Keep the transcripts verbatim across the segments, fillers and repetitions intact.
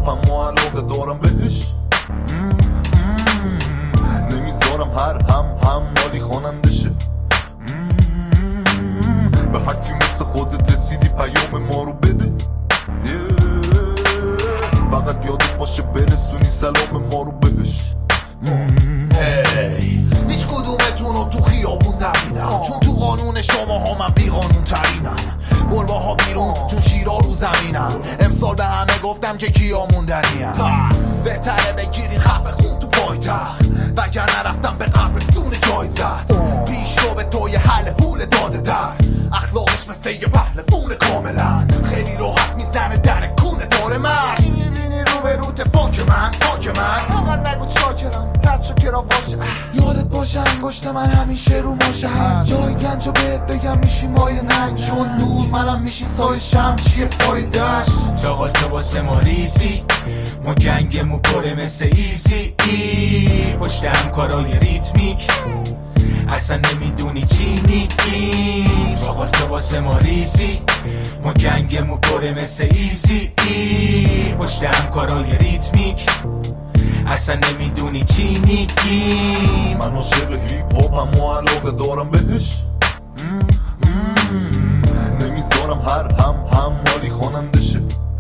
هاپم و علاقه دارم بهش. نمیذارم هر هم هم مالی خواننده شه. به هر کی مثل خودت رسیدی پیام ما رو بده. فقط یادت باشه برسونی سلام ما رو بهش. هیچ کدومتون رو تو خیابون نبینم، چون تو قانون شما ها من بی قانون ترینم. گربه ها بیرون چون شیرا رو زمینم. امسال به همه گفتم که کیا موندنیم. بهتره بگیری خفه خون تو پایتخت، وگر نرفتم به قبرستون جایزت. پیش رو به توی حل حول داده دست، اخلاقش مثل یه پهلوون کاملا. خیلی راحت میزنه در کونه داره من. میبینی رو به رو تفاک من پاک من. فقط نگو چاکرم رد شو کرا باشه. یادت باشه انگشت من همیشه رو ماشه هست. جای گنج رو بهت بگم میشی مایه ننگ، چون نور منم میشی سای شم. چیه فایدهش؟ چاقال تو واسه ما ریزی، ما گنگمون پره مثل ایزی ای. پشت همکارای ریتمیک اصلا نمیدونی چی میگی. چاقال تو واسه ما ریزی، ما گنگمون پره مثل ایزی ای. پشت همکارای ریتمیک اصلا نمیدونی چی میگی. من عاشق هیپ هاپم و علاقه دارم بهش. نمیذارم هر هم هم مالی خواننده شه.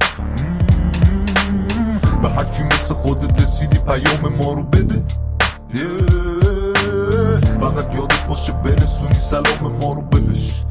به هر کی مثل خودت رسیدی پیام ما رو بده. فقط یادت باشه برسونی سلام ما رو بهش.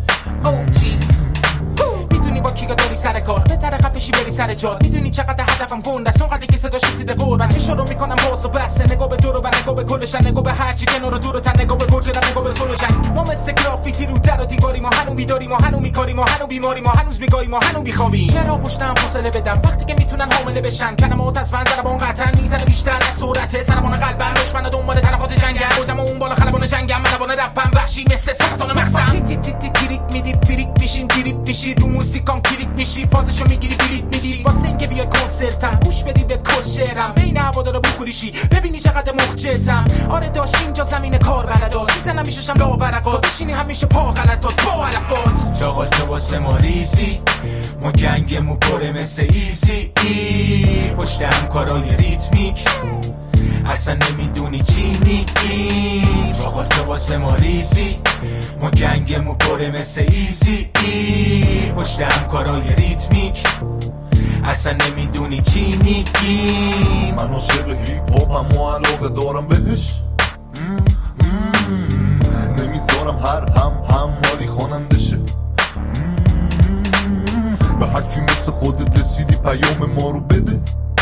میدونی با کیگا داری سر کار، بهتره خفشی بری سر جاد. میدونی چقدر هدفم گنده است، اونقدر که صداش رسیده قربت. چه شروع میکنم باز و بسته، نگاه به دور و بر، نگاه به کلشن، نگاه به هرچی کنار و دور و تن، نگاه به برج در، نگاه به سول و جنگ. ما مثل گرافیتی رو در و دیواری، ما هنو بیداری، ما هنو میکاری، ما هنو بیماری، ما هنوز میگایی، ما هنو بیخوابی. چرا پشتم فاصله بدم وقتی که میتونن حامله بشن؟ کلمات از من ضربان قطعا میزنه بیشتر از صورت. سربان قلبم دشمن دنبال طرفات جنگم. خودم اون بالا خلبان جنگم، من رپم وحشی مثل سرطان مغزم. تی تی تی تی تریک میدی فریک میشین، تریپ میشی رو موزیکام کلیک میشی. فازشو میگیری بلیت میدی واسه اینکه بیای کنسرتم. گوش بدی به کس شعرم، بین هوادارا بخوریشی ببینی چقدر مخجلتم. آره داشت اینجا زمین کار بلداست، میزنم میششم لا ورقات، بشینی همیشه پا غلطات با علفات. چاقال تو واسه ما ریزی، ما گنگمون پره مثل ایزی ای. پشت همکارای ریتمیک اصلا نمیدونی چی میگی. چاقال تو واسه ما ریزی، ما گنگمون پره مثل ایزی ای. پشت همکارای ریتمیک اصلا نمیدونی چی میگی. من عاشق هیپ هاپم و علاقه دارم بهش. نمیذارم هر هم هم مالی خواننده شه. به هر کی مثل خودت رسیدی پیام ما رو بده.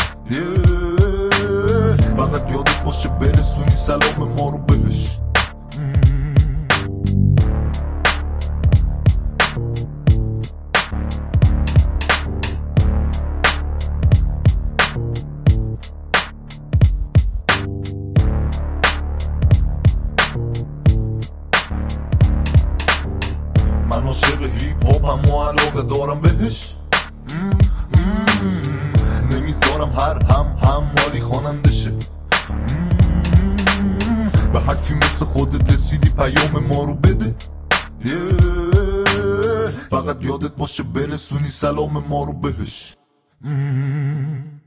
فقط یادت باشه برسونی سلام ما رو بهش. من عاشق هیپ هاپم و علاقه دارم بهش. نمیذارم هر هم هم مالی خواننده شه. به هر کی مثل خودت رسیدی پیام ما رو بده. فقط یادت باشه برسونی سلام ما رو بهش.